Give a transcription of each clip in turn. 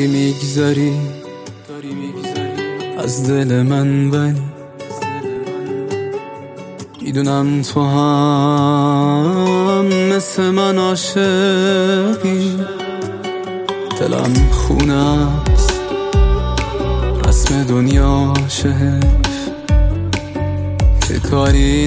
داری میگذری از دل من، ولی میدونم تو هم مثل من عاشقی. دلم خونه است رسم دنیا شهف که کاری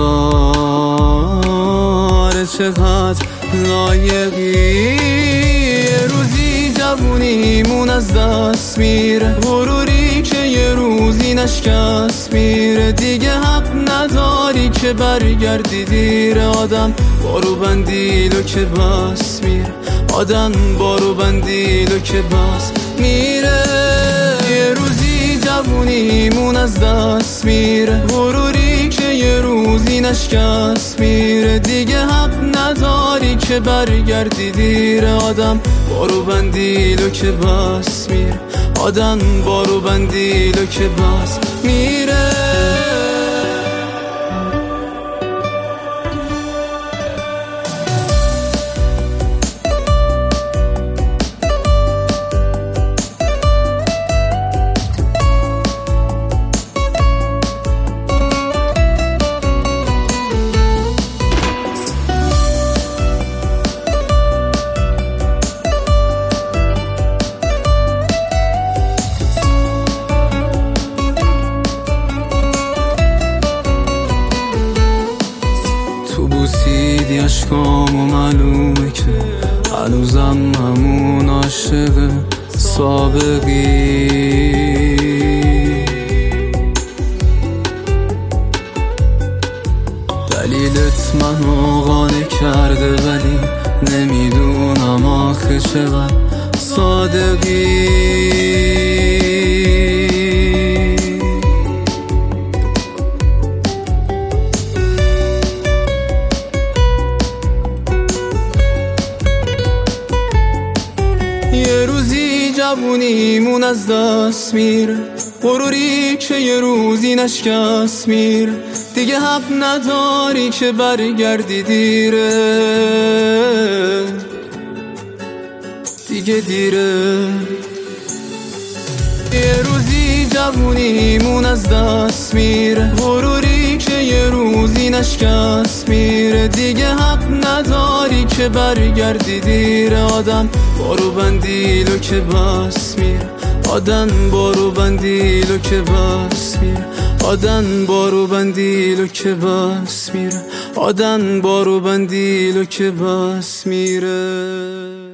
نداره چقدر لایقی. یه روزی جوونیمون از دست میره، غروری که یه روزی نشکست میره. دیگه حق نداری که برگردی دیر. آدم بارو بندیلو که بس میره، آدم بارو بندیلو که بس میره. یه روزی جوونیمون از دست میره، غروری که یه روزی نشکست میره. دیگه حق نداری که برگردی دیر. آدم بارو بندیلو که بس میره، آدم بارو بندیلو که بس میره. بوسیدی عشقام و معلومه که هنوزم همون عاشق سابقی. دلیلت منو قانع کرده، ولی نمیدونم آخه چقدر صادقی. یه روزی جوونیمون از دست میره، غروری که یه روزی نشکست میره. دیگه حق نداری که برگردی دیره، دیگه دیره. یه روزی جوونیمون از دست میره، غروری که یه روزی نشکست میره. دیگه حق نداری که برگردی دیر. آدم بارو بندیلو که بس میره، آدم بارو بندیلو که بس میره، آدم بارو بندیلو که بس میره، آدم بارو بندیلو که بس میره.